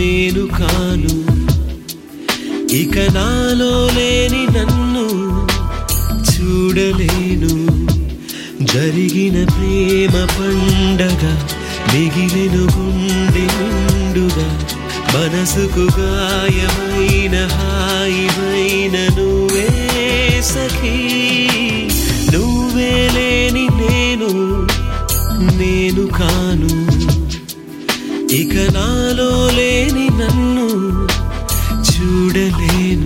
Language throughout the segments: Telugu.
నేను కాను ఇక నాలో లేని నన్ను చూడలేను జరిగిన ప్రేమ పండగ మిగిలెను గుండె నిండుగా మనసుకు గాయమైన హాయిమైన నువ్వే సఖీ నువ్వే లేని నేను కాను ఇక నాలో లేని నన్ను చూడలేను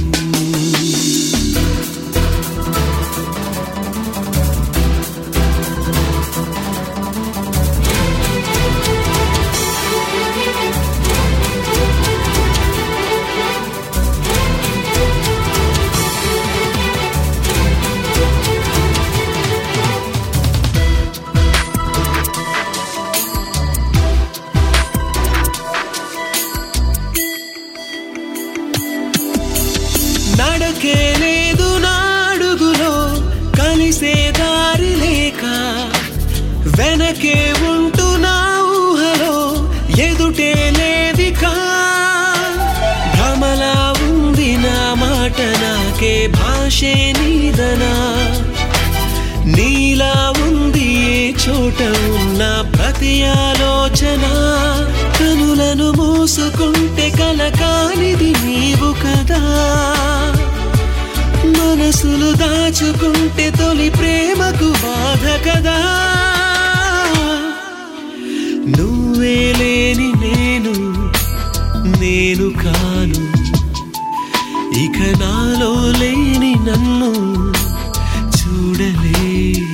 నడకే లేదు నాడుగులో కలిసే దారి లేక వెనకే ఉంటూ నా ఊహలో ఎదుటే లేదికా భ్రమలా ఉంది నా మాట నాకే భాషే నీదనా నీలా ఉంది ఏ చోట ఉన్న ప్రతి ఆలోచన కనులను మూసుకుంటే కలకానిది నీవు కదా మనసులు దాచుకుంటే తొలి ప్రేమకు బాధ కదా నువ్వే లేని నేను కాను ఇక నాలో లేని నన్ను చూడలేను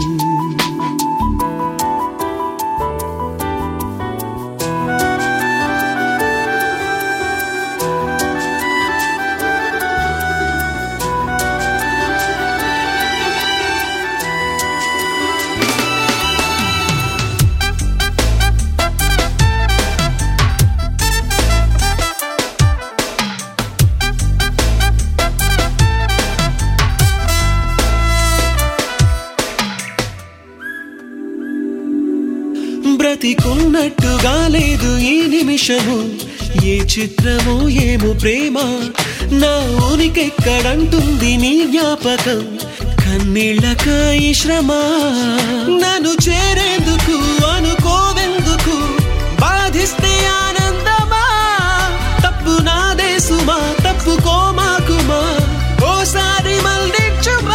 బ్రతికున్నట్టుగా లేదు ఈ నిమిషము ఏ చిత్రమో ఏమో ప్రేమ నా ఊరికెక్కడంటుంది నీ జ్ఞాపకం కన్నీళ్ళకాయి శ్రమ నన్ను చేరేందుకు అనుకోవెందుకు బాధిస్తే ఆనందమా తప్పు నాదే సుమా తప్పుకోమాకుమా ఓసారి మళ్ళించుమా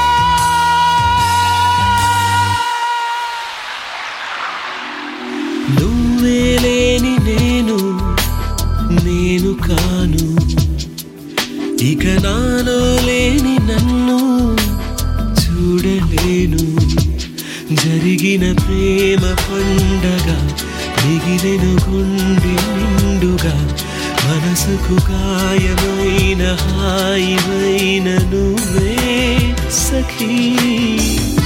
నువ్వే లేని నేను కాను ఇక నాలో లేని నన్ను చూడలేను జరిగిన ప్రేమ పండగ మిగిలెను గుండె నిండుగా మనసుకు గాయమైన హాయిమైన నువ్వే సఖీ